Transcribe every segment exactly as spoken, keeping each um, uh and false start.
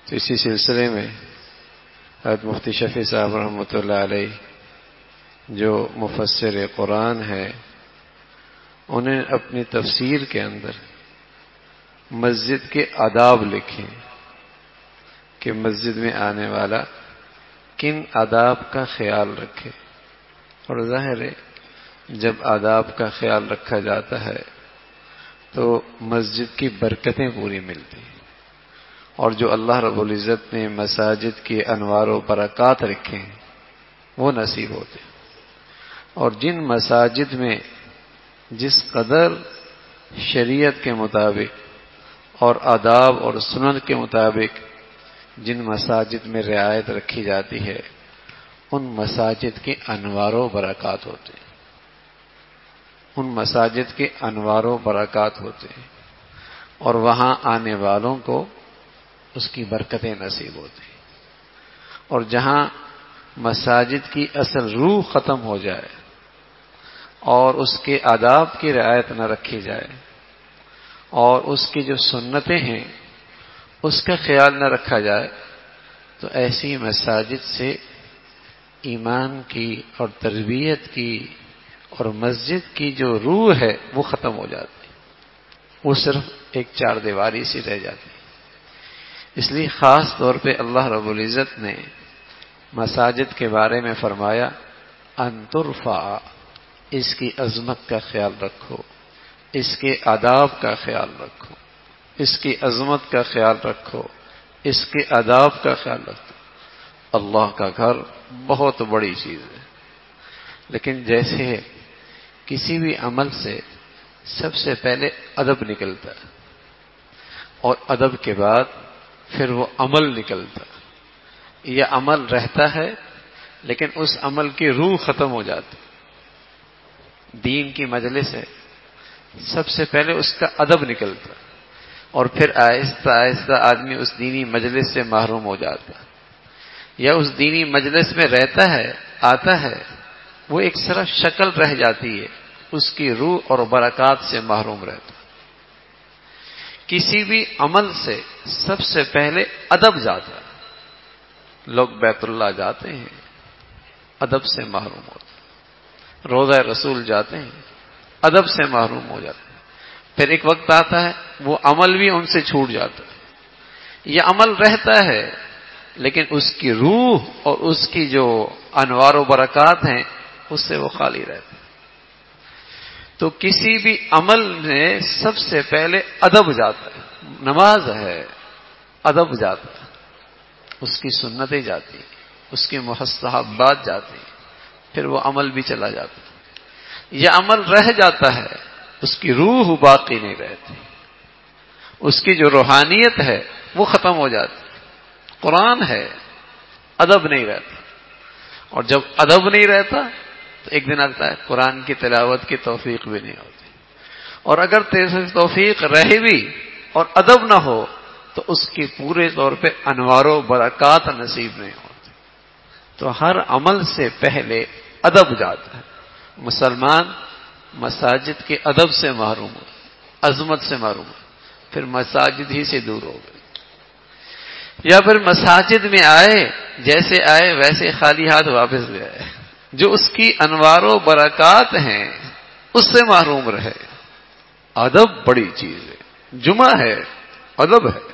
تو اسی سلسلے میں حضرت مفتی شفیع صاحب رحمۃ اللہ علیہ جو مفسر قرآن ہے، انہیں اپنی تفسیر کے اندر مسجد کے آداب لکھے کہ مسجد میں آنے والا کن آداب کا خیال رکھے. اور ظاہر ہے جب آداب کا خیال رکھا جاتا ہے تو مسجد کی برکتیں پوری ملتی ہیں، اور جو اللہ رب العزت نے مساجد کے انوار و برکات رکھے ہیں وہ نصیب ہوتے ہیں. اور جن مساجد میں جس قدر شریعت کے مطابق اور آداب اور سنن کے مطابق جن مساجد میں رعایت رکھی جاتی ہے، ان مساجد کے انوار و برکات ہوتے ہیں ان مساجد کے انوار و برکات ہوتے ہیں اور وہاں آنے والوں کو اس کی برکتیں نصیب ہوتی ہیں. اور جہاں مساجد کی اصل روح ختم ہو جائے اور اس کے آداب کی رعایت نہ رکھی جائے اور اس کی جو سنتیں ہیں اس کا خیال نہ رکھا جائے، تو ایسی مساجد سے ایمان کی اور تربیت کی اور مسجد کی جو روح ہے وہ ختم ہو جاتی ہے، وہ صرف ایک چار دیواری سی رہ جاتی ہے. اس لیے خاص طور پہ اللہ رب العزت نے مساجد کے بارے میں فرمایا ان ترفع، اس کی عظمت کا خیال رکھو، اس کے آداب کا خیال رکھو، اس کی عظمت کا خیال رکھو، اس کے آداب کا خیال رکھو. اللہ کا گھر بہت بڑی چیز ہے، لیکن جیسے کسی بھی عمل سے سب سے پہلے ادب نکلتا ہے اور ادب کے بعد پھر وہ عمل نکلتا ہے. یہ عمل رہتا ہے لیکن اس عمل کی روح ختم ہو جاتی. دین کی مجلس ہے، سب سے پہلے اس کا ادب نکلتا اور پھر آہستہ آہستہ آدمی اس دینی مجلس سے محروم ہو جاتا ہے، یا اس دینی مجلس میں رہتا ہے، آتا ہے، وہ ایک صرف شکل رہ جاتی ہے، اس کی روح اور برکات سے محروم رہتا. کسی بھی عمل سے سب سے پہلے ادب جاتا ہے. لوگ بیت اللہ جاتے ہیں، ادب سے محروم ہوتے ہیں. روضہ رسول جاتے ہیں، ادب سے محروم ہو جاتے ہیں. پھر ایک وقت آتا ہے وہ عمل بھی ان سے چھوٹ جاتا ہے. یہ عمل رہتا ہے لیکن اس کی روح اور اس کی جو انوار و برکات ہیں اس سے وہ خالی رہتا ہے. تو کسی بھی عمل میں سب سے پہلے ادب جاتا ہے. نماز ہے، ادب جاتا ہے، اس کی سنتیں جاتی ہیں، اس کے مستحبات جاتے ہیں، پھر وہ عمل بھی چلا جاتا ہے. یہ عمل رہ جاتا ہے، اس کی روح باقی نہیں رہتی، اس کی جو روحانیت ہے وہ ختم ہو جاتی. قرآن ہے، ادب نہیں رہتا. اور جب ادب نہیں رہتا تو ایک دن آتا ہے قرآن کی تلاوت کی توفیق بھی نہیں ہوتی. اور اگر توفیق رہے بھی اور ادب نہ ہو تو اس کی پورے طور پہ انوار و برکات نصیب نہیں ہوتی. تو ہر عمل سے پہلے ادب جاتا ہے. مسلمان مساجد کے ادب سے محروم ہو، عظمت سے محروم ہو، پھر مساجد ہی سے دور ہو گئے. یا پھر مساجد میں آئے، جیسے آئے ویسے خالی ہاتھ واپس لے آئے. جو اس کی انوار و برکات ہیں اس سے محروم رہے. ادب بڑی چیز ہے. جمعہ ہے، ادب ہے.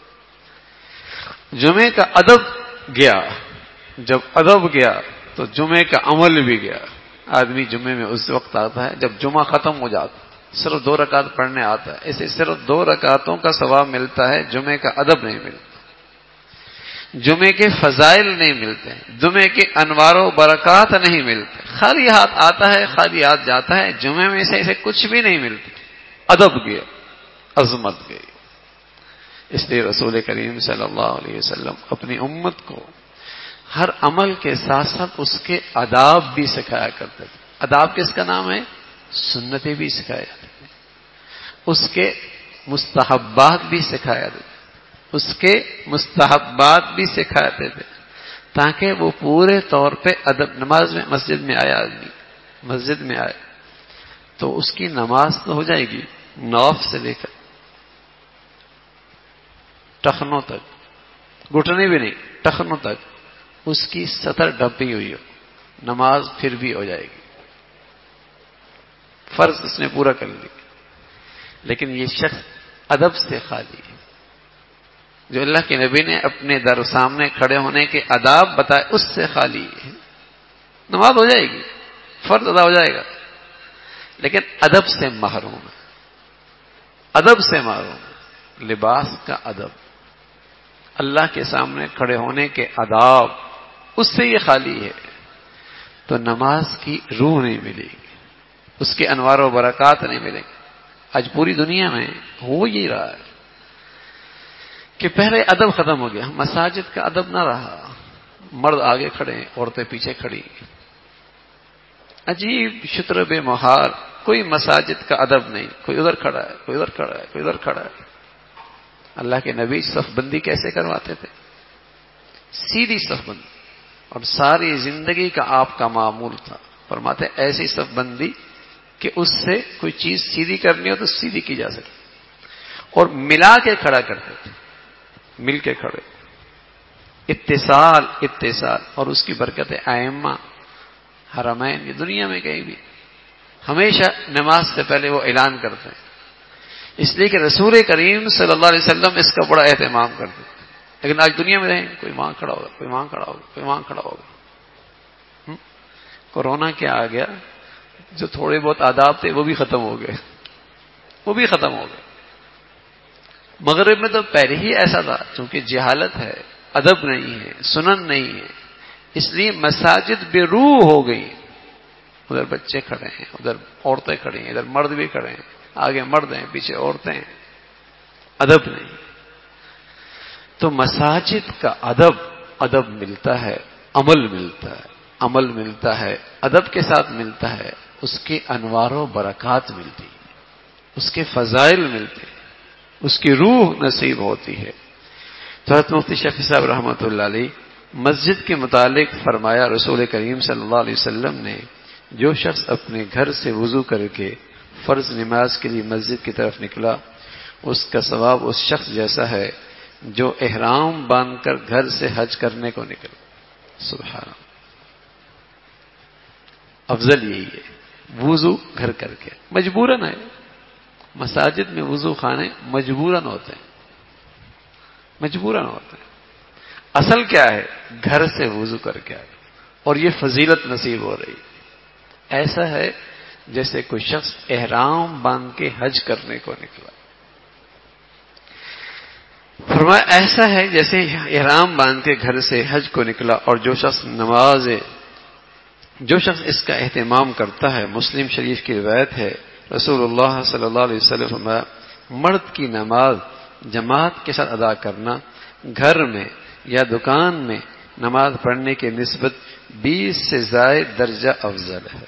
جمعے کا ادب گیا، جب ادب گیا تو جمعے کا عمل بھی گیا. آدمی جمعے میں اس وقت آتا ہے جب جمعہ ختم ہو جاتا، صرف دو رکعت پڑھنے آتا ہے. اسے صرف دو رکعتوں کا ثواب ملتا ہے، جمعے کا ادب نہیں ملتا، جمعے کے فضائل نہیں ملتے، جمعے کے انوار و برکات نہیں ملتے. خالی ہاتھ آتا ہے، خالی ہاتھ جاتا ہے. جمعے میں سے اسے کچھ بھی نہیں ملتا. ادب گیا، عظمت گئی. اس لیے رسول کریم صلی اللہ علیہ وسلم اپنی امت کو ہر عمل کے ساتھ ساتھ اس کے آداب بھی سکھایا کرتے تھے. آداب کس کا نام ہے؟ سنتیں بھی سکھایا جاتے تھے، اس کے مستحبات بھی سکھایا جاتے تھے، اس کے مستحبات بھی سکھاتے تھے تاکہ وہ پورے طور پہ ادب. نماز میں مسجد میں آیا آدمی، مسجد میں آئے تو اس کی نماز تو ہو جائے گی نوف سے لے کر ٹخنوں تک، گھٹنے بھی نہیں، ٹخنوں تک اس کی سطر ڈھپی ہوئی ہو، نماز پھر بھی ہو جائے گی، فرض اس نے پورا کر لی. لیکن یہ شخص ادب سے خالی ہے. جو اللہ کے نبی نے اپنے در سامنے کھڑے ہونے کے آداب بتائے اس سے خالی ہے. نماز ہو جائے گی، فرض ادا ہو جائے گا، لیکن ادب سے محروم ہے، ادب سے محروم ہے. لباس کا ادب، اللہ کے سامنے کھڑے ہونے کے آداب، اس سے یہ خالی ہے، تو نماز کی روح نہیں ملے گی، اس کے انوار و برکات نہیں ملیں گے. آج پوری دنیا میں ہو یہ رہا ہے کہ پہلے ادب ختم ہو گیا، مساجد کا ادب نہ رہا، مرد آگے کھڑے ہیں، عورتیں پیچھے کھڑی. عجیب شتر مہار، کوئی مساجد کا ادب نہیں، کوئی ادھر کھڑا ہے، کوئی ادھر کھڑا ہے، کوئی ادھر کھڑا ہے. اللہ کے نبی صف بندی کیسے کرواتے تھے؟ سیدھی صف بندی، اور ساری زندگی کا آپ کا معمول تھا. فرماتے ایسی صف بندی کہ اس سے کوئی چیز سیدھی کرنی ہو تو سیدھی کی جا سکے، اور ملا کے کھڑا کرتے تھے، مل کے کھڑے، اتصال اتصال. اور اس کی برکت ائمہ حرمین، یہ دنیا میں کہیں بھی ہمیشہ نماز سے پہلے وہ اعلان کرتے ہیں، اس لیے کہ رسول کریم صلی اللہ علیہ وسلم اس کا بڑا اہتمام کرتے تھے. لیکن آج دنیا میں رہیں، کوئی وہاں کھڑا ہوگا، کوئی وہاں کھڑا ہوگا، کوئی وہاں کھڑا ہوگا. کورونا کیا آ گیا، جو تھوڑے بہت آداب تھے وہ بھی ختم ہو گئے، وہ بھی ختم ہو گئے. مغرب میں تو پہلے ہی ایسا تھا، چونکہ جہالت ہے، ادب نہیں ہے، سنن نہیں ہے، اس لیے مساجد بے روح ہو گئی. ادھر بچے کھڑے ہیں، ادھر عورتیں کھڑی ہیں، ادھر مرد بھی کھڑے ہیں، آگے مرد ہیں، پیچھے عورتیں ہیں، ادب نہیں. تو مساجد کا ادب، ادب ملتا ہے، عمل ملتا ہے، عمل ملتا ہے، ادب کے ساتھ ملتا ہے، اس کے انوار و برکات ملتی ہے، اس کے فضائل ملتے ہیں، اس کی روح نصیب ہوتی ہے. تو حضرت مفتی شفیع صاحب رحمۃ اللہ علیہ مسجد کے متعلق فرمایا، رسول کریم صلی اللہ علیہ وسلم نے جو شخص اپنے گھر سے وضو کر کے فرض نماز کے لیے مسجد کی طرف نکلا، اس کا ثواب اس شخص جیسا ہے جو احرام باندھ کر گھر سے حج کرنے کو نکلا. سبحان اللہ، افضل یہی ہے، وضو گھر کر کے. مجبوراً ہے، مساجد میں وضو خانے مجبوراً ہوتے ہیں، مجبوراً ہوتے ہیں. اصل کیا ہے؟ گھر سے وضو کر کے آئے، اور یہ فضیلت نصیب ہو رہی. ایسا ہے جیسے کوئی شخص احرام باندھ کے حج کرنے کو نکلا. فرمایا ایسا ہے جیسے احرام باندھ کے گھر سے حج کو نکلا. اور جو شخص نماز جو شخص اس کا اہتمام کرتا ہے، مسلم شریف کی روایت ہے، رسول اللہ صلی اللہ علیہ وسلم فرمایا مرد کی نماز جماعت کے ساتھ ادا کرنا گھر میں یا دکان میں نماز پڑھنے کی نسبت بیس سے زائد درجہ افضل ہے.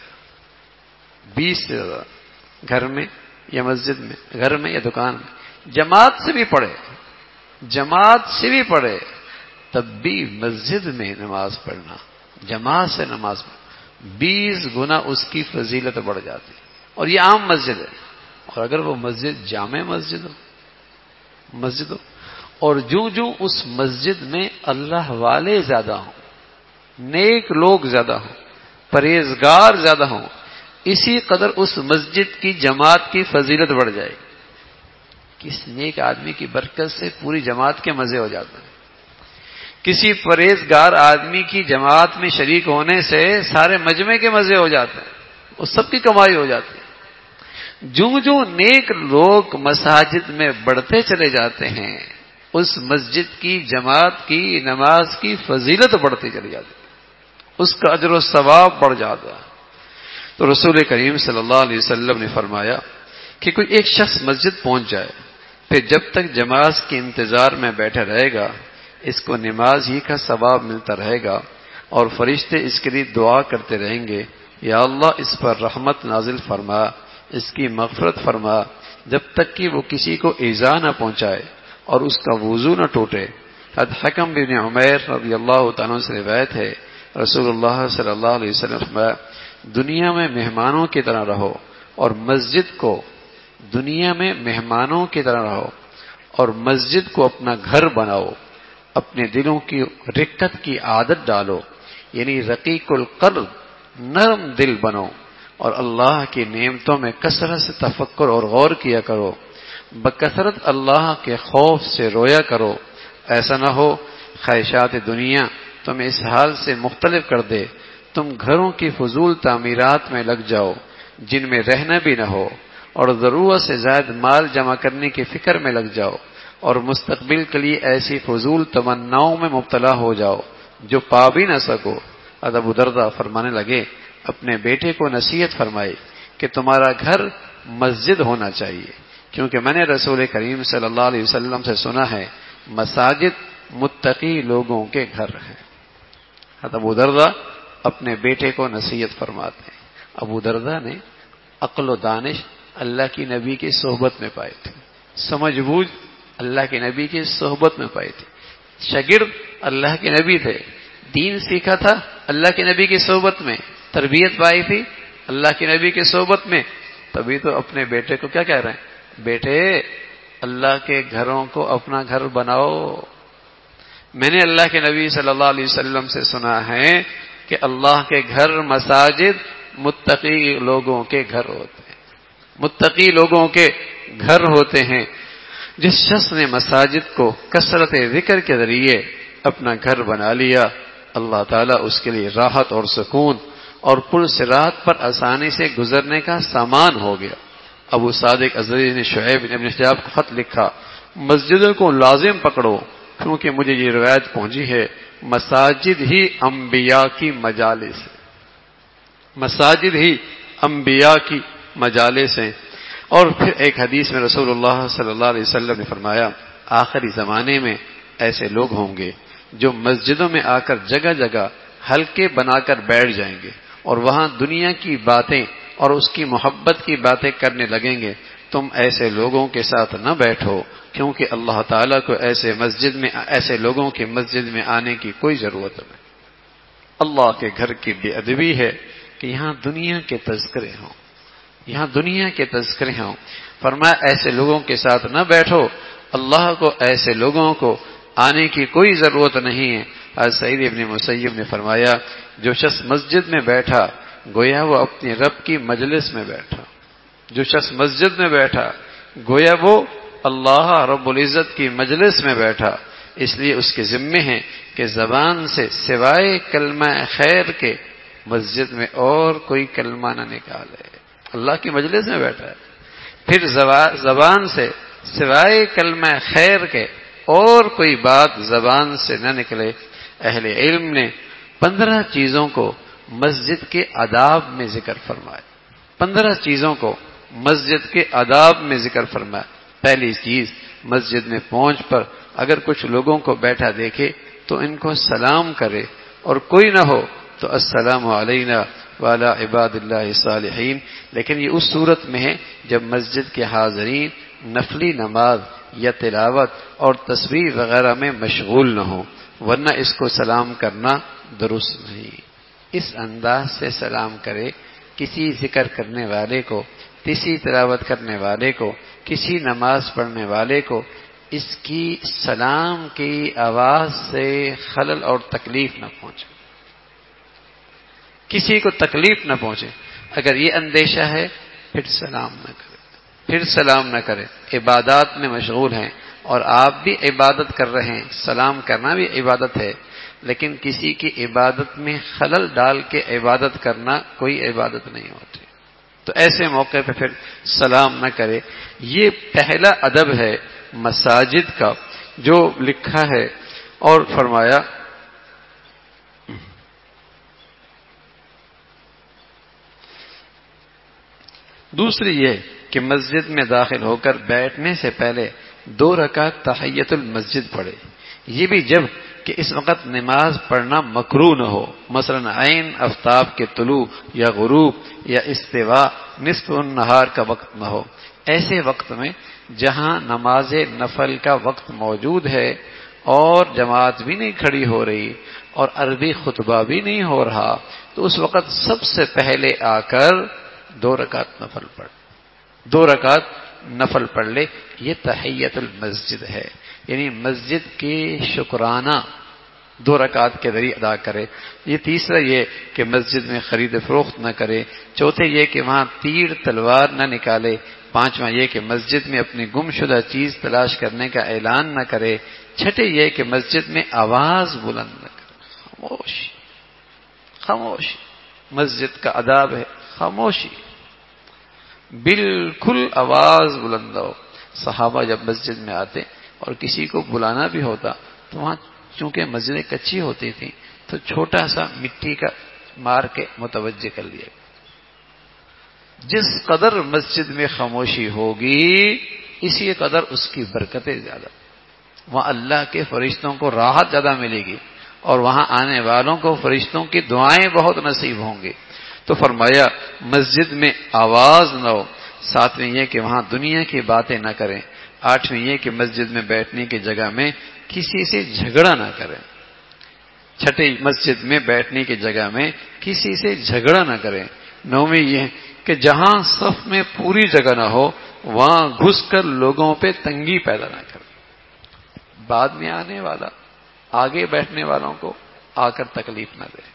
بیس سے زیادہ گھر میں یا مسجد میں، گھر میں یا دکان میں، جماعت سے بھی پڑھے، جماعت سے بھی پڑھے، تب بھی مسجد میں نماز پڑھنا، جماعت سے نماز پڑھنا، بیس گنا اس کی فضیلت بڑھ جاتی. اور یہ عام مسجد ہے. اور اگر وہ مسجد جامع مسجد ہو مسجد ہو اور جو جو اس مسجد میں اللہ والے زیادہ ہوں، نیک لوگ زیادہ ہوں، پرہیزگار زیادہ ہوں، اسی قدر اس مسجد کی جماعت کی فضیلت بڑھ جائے گی. کس نیک آدمی کی برکت سے پوری جماعت کے مزے ہو جاتے ہیں. کسی پرہیزگار آدمی کی جماعت میں شریک ہونے سے سارے مجمع کے مزے ہو جاتے ہیں، وہ سب کی کمائی ہو جاتی ہے. جو جو نیک لوگ مساجد میں بڑھتے چلے جاتے ہیں، اس مسجد کی جماعت کی نماز کی فضیلت بڑھتی چلی جاتی ہے، اس کا اجر و ثواب بڑھ جاتا ہے. تو رسول کریم صلی اللہ علیہ وسلم نے فرمایا کہ کوئی ایک شخص مسجد پہنچ جائے، پھر جب تک جماعت کے انتظار میں بیٹھا رہے گا، اس کو نماز ہی کا ثواب ملتا رہے گا، اور فرشتے اس کے لیے دعا کرتے رہیں گے، یا اللہ اس پر رحمت نازل فرما، اس کی مغفرت فرما، جب تک کہ وہ کسی کو ایذا نہ پہنچائے اور اس کا وضو نہ ٹوٹے. حضرت حکم بن عمیر رضی اللہ تعالیٰ سے روایت ہے، رسول اللہ صلی اللہ علیہ وسلم فرمایا دنیا میں مہمانوں کی طرح رہو، اور مسجد کو دنیا میں مہمانوں کی طرح رہو اور مسجد کو اپنا گھر بناؤ. اپنے دلوں کی رقت کی عادت ڈالو، یعنی رقیق القلب، نرم دل بنو، اور اللہ کی نعمتوں میں کثرت سے تفکر اور غور کیا کرو، بکثرت اللہ کے خوف سے رویا کرو۔ ایسا نہ ہو خواہشات دنیا تمہیں اس حال سے مختلف کر دے، تم گھروں کی فضول تعمیرات میں لگ جاؤ جن میں رہنا بھی نہ ہو، اور ضرورت سے زائد مال جمع کرنے کی فکر میں لگ جاؤ، اور مستقبل کے لیے ایسی فضول تمناؤں میں مبتلا ہو جاؤ جو پا بھی نہ سکو۔ ابو درداء فرمانے لگے، اپنے بیٹے کو نصیحت فرمائی کہ تمہارا گھر مسجد ہونا چاہیے، کیونکہ میں نے رسول کریم صلی اللہ علیہ وسلم سے سنا ہے مساجد متقی لوگوں کے گھر ہیں۔ ابو درداء اپنے بیٹے کو نصیحت فرماتے ہیں۔ ابو درداء نے عقل و دانش اللہ کی نبی کی صحبت میں پائے تھے، سمجھ بوجھ اللہ کے نبی کی صحبت میں پائے تھے، شاگرد اللہ کے نبی تھے، دین سیکھا تھا اللہ کے نبی کی صحبت میں، تربیت پائی تھی اللہ کے نبی کی صحبت میں، تبھی تو اپنے بیٹے کو کیا کہہ رہے ہیں، بیٹے اللہ کے گھروں کو اپنا گھر بناؤ۔ میں نے اللہ کے نبی صلی اللہ علیہ وسلم سے سنا ہے کہ اللہ کے گھر مساجد متقی لوگوں کے گھر ہوتے ہیں، متقی لوگوں کے گھر ہوتے ہیں۔ جس شخص نے مساجد کو کثرت ذکر کے ذریعے اپنا گھر بنا لیا، اللہ تعالیٰ اس کے لیے راحت اور سکون اور پل صراط پر آسانی سے گزرنے کا سامان ہو گیا۔ ابو صادق ازری نے شعیب بن حجاب کو خط لکھا، مسجدوں کو لازم پکڑو، کیونکہ مجھے یہ روایت پہنچی ہے مساجد ہی انبیاء کی مجالس ہے، مساجد ہی انبیاء کی مجالس ہیں۔ اور پھر ایک حدیث میں رسول اللہ صلی اللہ علیہ وسلم نے فرمایا، آخری زمانے میں ایسے لوگ ہوں گے جو مسجدوں میں آ کر جگہ جگہ حلقے بنا کر بیٹھ جائیں گے اور وہاں دنیا کی باتیں اور اس کی محبت کی باتیں کرنے لگیں گے۔ تم ایسے لوگوں کے ساتھ نہ بیٹھو، کیونکہ اللہ تعالیٰ کو ایسے مسجد میں ایسے لوگوں کی مسجد میں آنے کی کوئی ضرورت نہیں۔ اللہ کے گھر کی بے ادبی ہے کہ یہاں دنیا کے تذکرے ہوں، یہاں دنیا کے تذکرے ہوں۔ فرمایا ایسے لوگوں کے ساتھ نہ بیٹھو، اللہ کو ایسے لوگوں کو آنے کی کوئی ضرورت نہیں ہے۔ حضرت سعید ابن مسیب نے فرمایا، جو شخص مسجد میں بیٹھا گویا وہ اپنے رب کی مجلس میں بیٹھا، جو شخص مسجد میں بیٹھا گویا وہ اللہ رب العزت کی مجلس میں بیٹھا۔ اس لیے اس کے ذمے ہیں کہ زبان سے سوائے کلمہ خیر کے مسجد میں اور کوئی کلمہ نہ نکالے۔ اللہ کی مجلس میں بیٹھا ہے، پھر زبان سے سوائے کلمہ خیر کے اور کوئی بات زبان سے نہ نکلے۔ اہل علم نے پندرہ چیزوں کو مسجد کے آداب میں ذکر فرمایا، پندرہ چیزوں کو مسجد کے آداب میں ذکر فرمایا۔ پہلی چیز، مسجد میں پہنچ پر اگر کچھ لوگوں کو بیٹھا دیکھے تو ان کو سلام کرے، اور کوئی نہ ہو تو السلام علینا وعلی عباد اللہ الصالحین۔ لیکن یہ اس صورت میں ہے جب مسجد کے حاضرین نفلی نماز یا تلاوت اور تصویر وغیرہ میں مشغول نہ ہوں، ورنہ اس کو سلام کرنا درست نہیں۔ اس انداز سے سلام کرے کسی ذکر کرنے والے کو، کسی تلاوت کرنے والے کو، کسی نماز پڑھنے والے کو، اس کی سلام کی آواز سے خلل اور تکلیف نہ پہنچے، کسی کو تکلیف نہ پہنچے۔ اگر یہ اندیشہ ہے پھر سلام نہ کرے، پھر سلام نہ کرے۔ عبادات میں مشغول ہیں اور آپ بھی عبادت کر رہے ہیں، سلام کرنا بھی عبادت ہے، لیکن کسی کی عبادت میں خلل ڈال کے عبادت کرنا کوئی عبادت نہیں ہوتی، تو ایسے موقع پہ پھر سلام نہ کرے۔ یہ پہلا ادب ہے مساجد کا جو لکھا ہے۔ اور فرمایا دوسری یہ کہ مسجد میں داخل ہو کر بیٹھنے سے پہلے دو رکعت تحیت المسجد پڑھے، یہ بھی جب کہ اس وقت نماز پڑھنا مکروہ نہ ہو، مثلا عین آفتاب کے طلوع یا غروب یا استوا نصف النہار کا وقت نہ ہو۔ ایسے وقت میں جہاں نماز نفل کا وقت موجود ہے اور جماعت بھی نہیں کھڑی ہو رہی اور عربی خطبہ بھی نہیں ہو رہا، تو اس وقت سب سے پہلے آ کر دو رکعت نفل پڑھ دو رکعت نفل پڑھ لے۔ یہ تحیت المسجد ہے۔ یعنی مسجد کی شکرانہ دو رکعت کے ذریعے ادا کرے. یہ تیسرا یہ کہ مسجد میں خرید فروخت نہ کرے. چوتھے یہ کہ وہاں تیر تلوار نہ نکالے. پانچواں یہ کہ مسجد میں اپنی گم شدہ چیز تلاش کرنے کا اعلان نہ کرے. چھٹے یہ کہ مسجد میں آواز بلند نہ کرے. خاموشی خاموشی مسجد کا آداب ہے. خاموشی, بالکل آواز بلند ہو. صحابہ جب مسجد میں آتے اور کسی کو بلانا بھی ہوتا تو وہاں چونکہ مسجدیں کچی ہوتی تھیں تو چھوٹا سا مٹی کا مار کے متوجہ کر لیا. جس قدر مسجد میں خاموشی ہوگی اسی قدر اس کی برکتیں زیادہ. وہاں اللہ کے فرشتوں کو راحت زیادہ ملے گی اور وہاں آنے والوں کو فرشتوں کی دعائیں بہت نصیب ہوں گی. تو فرمایا مسجد میں آواز نہ ہو. ساتویں یہ کہ وہاں دنیا کی باتیں نہ کریں. آٹھویں یہ کہ مسجد میں بیٹھنے کی جگہ میں کسی سے جھگڑا نہ کریں. چھٹے مسجد میں بیٹھنے کی جگہ میں کسی سے جھگڑا نہ کریں. نویں یہ کہ جہاں صف میں پوری جگہ نہ ہو وہاں گھس کر لوگوں پہ تنگی پیدا نہ کریں. بعد میں آنے والا آگے بیٹھنے والوں کو آ کر تکلیف نہ دے,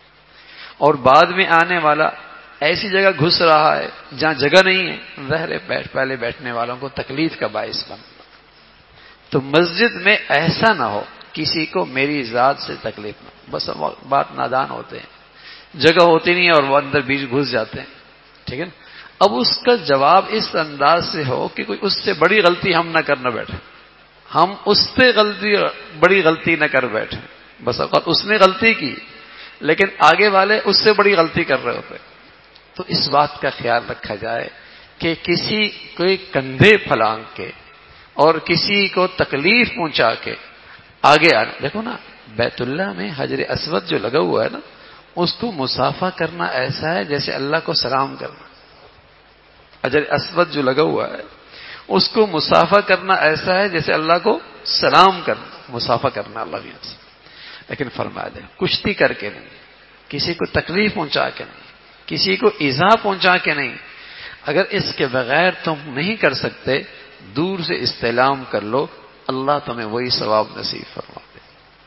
اور بعد میں آنے والا ایسی جگہ گھس رہا ہے جہاں جگہ نہیں ہے, ظاہر بیٹھ پہلے بیٹھنے والوں کو تکلیف کا باعث بننا. تو مسجد میں ایسا نہ ہو کسی کو میری ذات سے تکلیف نہ. بس بات نادان ہوتے ہیں, جگہ ہوتی نہیں اور وہ اندر بیچ گھس جاتے ہیں. ٹھیک ہے نا. اب اس کا جواب اس انداز سے ہو کہ کوئی اس سے بڑی غلطی ہم نہ کرنا بیٹھے, ہم اس سے غلطی بڑی غلطی نہ کر بیٹھے. بس اوقات اس نے غلطی کی لیکن آگے والے اس سے بڑی غلطی کر رہے ہوتے. تو اس بات کا خیال رکھا جائے کہ کسی کوئی کندھے پھلانگ کے اور کسی کو تکلیف پہنچا کے آگے آنا. دیکھو نا بیت اللہ میں حجر اسود جو لگا ہوا ہے نا, اس کو مصافحہ کرنا ایسا ہے جیسے اللہ کو سلام کرنا. حجر اسود جو لگا ہوا ہے اس کو مصافحہ کرنا ایسا ہے جیسے اللہ کو سلام کرنا. مصافحہ کرنا اللہ کے سے. لیکن فرما دے کشتی کر کے نہیں, کسی کو تکلیف پہنچا کے نہیں, کسی کو ایذا پہنچا کے نہیں. اگر اس کے بغیر تم نہیں کر سکتے دور سے استعلام کر لو, اللہ تمہیں وہی ثواب نصیب فرما دے.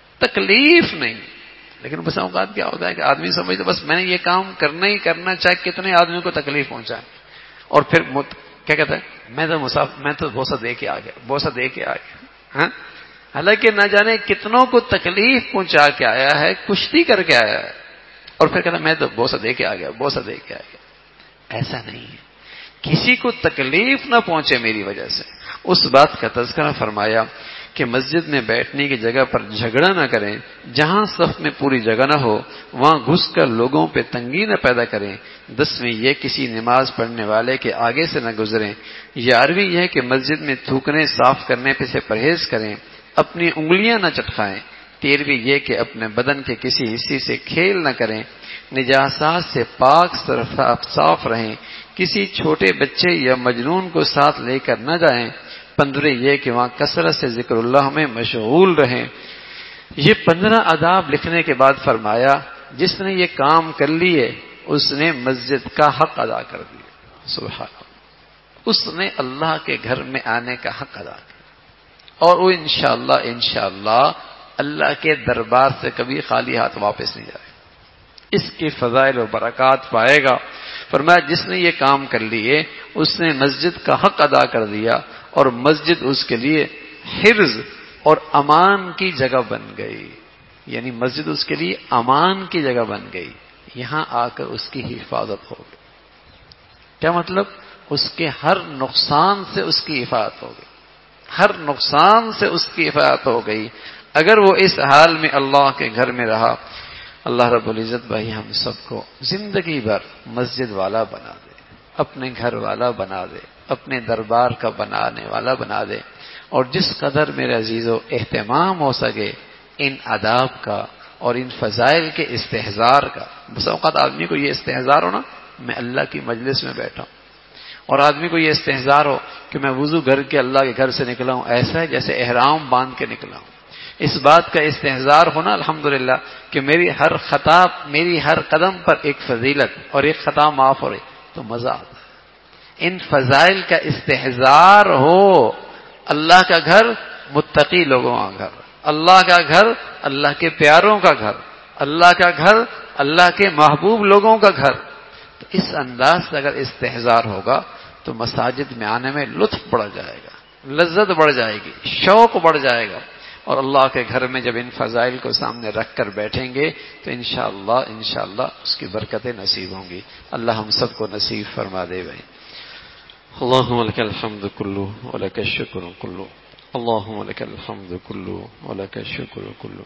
تکلیف نہیں. لیکن بس اوقات کیا ہوتا ہے کہ آدمی سمجھتا بس میں نے یہ کام کرنا ہی کرنا, چاہے کتنے آدمیوں کو تکلیف پہنچائے, اور پھر مت کیا کہتا ہے میں تو مسافر میں تو بوسہ دے کے آ گیا, بوسہ دے کے آ گیا. ہاں حالانکہ نہ جانے کتنوں کو تکلیف پہنچا کے آیا ہے, کشتی کر کے آیا ہے, اور پھر کہتا میں تو بوسہ دے کے آ گیا, بوسہ دے کے آ گیا. ایسا نہیں ہے. کسی کو تکلیف نہ پہنچے میری وجہ سے, اس بات کا تذکرہ فرمایا کہ مسجد میں بیٹھنے کی جگہ پر جھگڑا نہ کریں. جہاں صف میں پوری جگہ نہ ہو وہاں گھس کر لوگوں پہ تنگی نہ پیدا کریں. دسویں یہ کسی نماز پڑھنے والے کے آگے سے نہ گزریں. گیارہویں یہ کہ مسجد میں تھوکنے صاف کرنے پہ سے پرہیز کریں. اپنی انگلیاں نہ چٹکائیں. تیرہویں یہ کہ اپنے بدن کے کسی حصے سے کھیل نہ کریں. نجاسات سے پاک صاف رہیں. کسی چھوٹے بچے یا مجنون کو ساتھ لے کر نہ جائیں. پندرہ یہ کہ وہاں کثرت سے ذکر اللہ میں مشغول رہیں. یہ پندرہ آداب لکھنے کے بعد فرمایا جس نے یہ کام کر لیے اس نے مسجد کا حق ادا کر دیا. سبحان اللہ, اس نے اللہ کے گھر میں آنے کا حق ادا کیا, اور وہ انشاءاللہ انشاءاللہ اللہ کے دربار سے کبھی خالی ہاتھ واپس نہیں جائے. اس کی فضائل و برکات پائے گا. فرمایا جس نے یہ کام کر لیے اس نے مسجد کا حق ادا کر دیا, اور مسجد اس کے لیے حرز اور امان کی جگہ بن گئی. یعنی مسجد اس کے لیے امان کی جگہ بن گئی. یہاں آ کر اس کی حفاظت ہوگی. کیا مطلب؟ اس کے ہر نقصان سے اس کی حفاظت ہو گئی, ہر نقصان سے اس کی حفاظت ہو گئی. اگر وہ اس حال میں اللہ کے گھر میں رہا, اللہ رب العزت بھائی ہم سب کو زندگی بھر مسجد والا بنا دے, اپنے گھر والا بنا دے, اپنے دربار کا بنانے والا بنا دے. اور جس قدر میرے عزیزو اہتمام ہو سکے ان آداب کا اور ان فضائل کے استحضار کا. بس اوقات آدمی کو یہ استحضار ہو نا میں اللہ کی مجلس میں بیٹھا ہوں, اور آدمی کو یہ استحضار ہو کہ میں وضو کر کے اللہ کے گھر سے نکلا ہوں, ایسا ہے جیسے احرام باندھ کے نکلا ہوں. اس بات کا استحضار ہونا الحمدللہ کہ میری ہر خطا, میری ہر قدم پر ایک فضیلت اور ایک خطا معاف ہو رہی, تو مزہ آتا ہے. ان فضائل کا استحضار ہو. اللہ کا گھر متقی لوگوں کا گھر، اللہ کا گھر اللہ کے پیاروں کا گھر، اللہ کا گھر اللہ کے محبوب لوگوں کا گھر. تو اس انداز سے اگر استحضار ہوگا تو مساجد میں آنے میں لطف بڑھ جائے گا، لذت بڑھ جائے گی، شوق بڑھ جائے گا. اور اللہ کے گھر میں جب ان فضائل کو سامنے رکھ کر بیٹھیں گے تو انشاءاللہ انشاءاللہ اس کی برکتیں نصیب ہوں گی. اللہ ہم سب کو نصیب فرما دے بھائی. اللهم لك الحمد كله ولك الشكر كله. اللهم لك الحمد كله ولك الشكر كله.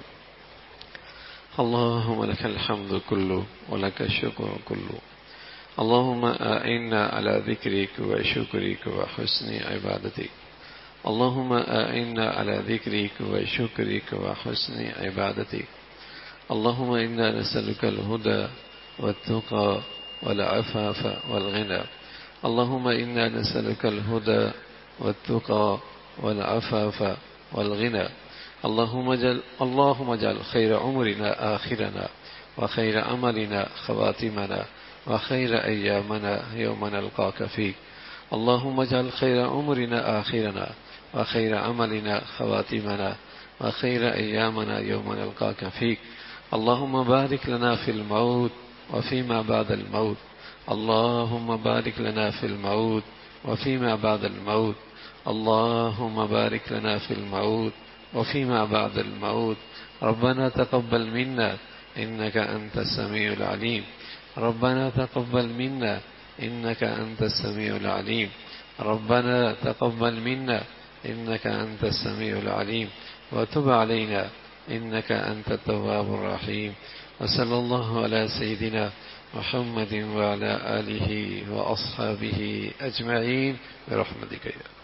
اللهم لك الحمد كله ولك الشكر كله. اللهم أعنا على ذكرك وشكرك وحسن عبادتك. اللهم أعنا على ذكرك وشكرك وحسن عبادتك. اللهم إنا نسألك الهدى والتقى والعفاف والغنى. اللهم إنا نسألك الهدى والتقى والعفاف والغنى. اللهم اجعل اللهم اجعل خير عمرنا آخرنا وخير عملنا خواتمنا وخير أيامنا يوم نلقاك فيك. اللهم اجعل خير عمرنا آخرنا وخير عملنا خواتمنا وخير أيامنا يوم نلقاك فيك. اللهم بارك لنا في الموت وفيما بعد الموت. اللهم بارك لنا في الموت وفيما بعد الموت. اللهم بارك لنا في الموت وفيما بعد الموت. ربنا تقبل منا إنك أنت السميع العليم. ربنا تقبل منا إنك أنت السميع العليم. ربنا تقبل منا إنك أنت السميع العليم وتب علينا إنك أنت التواب الرحيم. وصلى الله على سيدنا محمد وعلى آله وأصحابه أجمعين برحمتك يا